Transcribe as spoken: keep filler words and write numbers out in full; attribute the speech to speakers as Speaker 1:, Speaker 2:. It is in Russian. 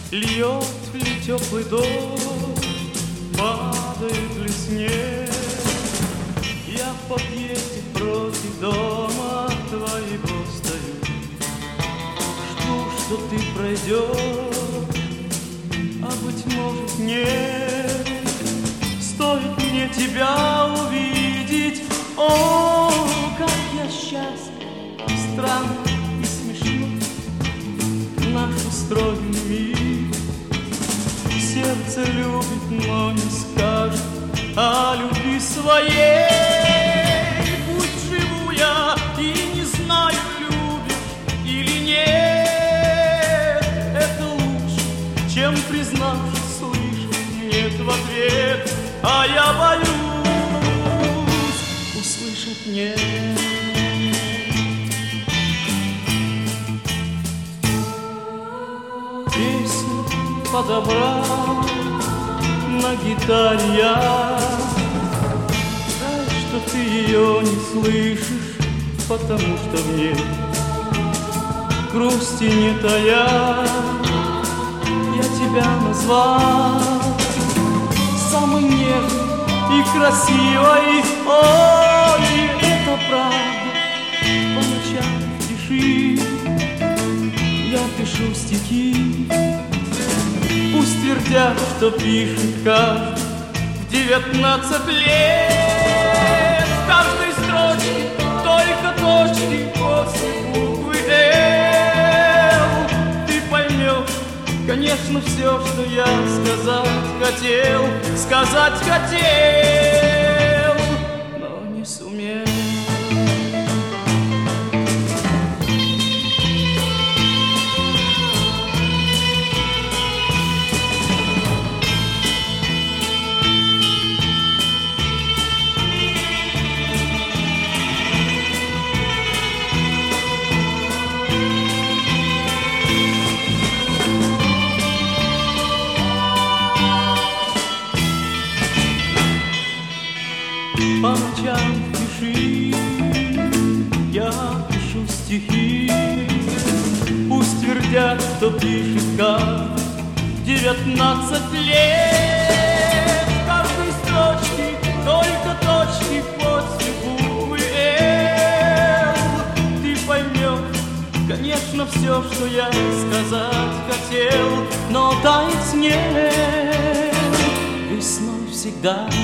Speaker 1: Льет ли теплый дождь, падает ли снег? Я в подъезде против дома твоего стою, жду, что ты пройдешь, а быть может нет. Стоит мне тебя увидеть, о, как я счастлив, странно и смешно наш устроенный мир. Сердце любит, но не скажет о любви своей. Пусть живу я и не знаю, любишь или нет. Это лучше, чем признавшись, слышать нет в ответ. А я боюсь услышать нет. Песню подобрал на гитаре я. Жаль, что ты ее не слышишь, потому что в ней грусти не тая. Я тебя назвал самой нежной и красивой. Ой, это правда, по ночам в тиши я пишу стихи. Пусть твердят, что пишет каждый в девятнадцать лет. В каждой строчке только точки после буквы «Л». Ты поймешь, конечно, все, что я сказать хотел, сказать хотел, но не сумел. По ночам пиши, я пишу стихи. Пусть твердят, что пишет как девятнадцать лет. В каждой строчке только точки после буквы «Л». Ты поймешь, конечно, все, что я сказать хотел, но тает снег весной всегда.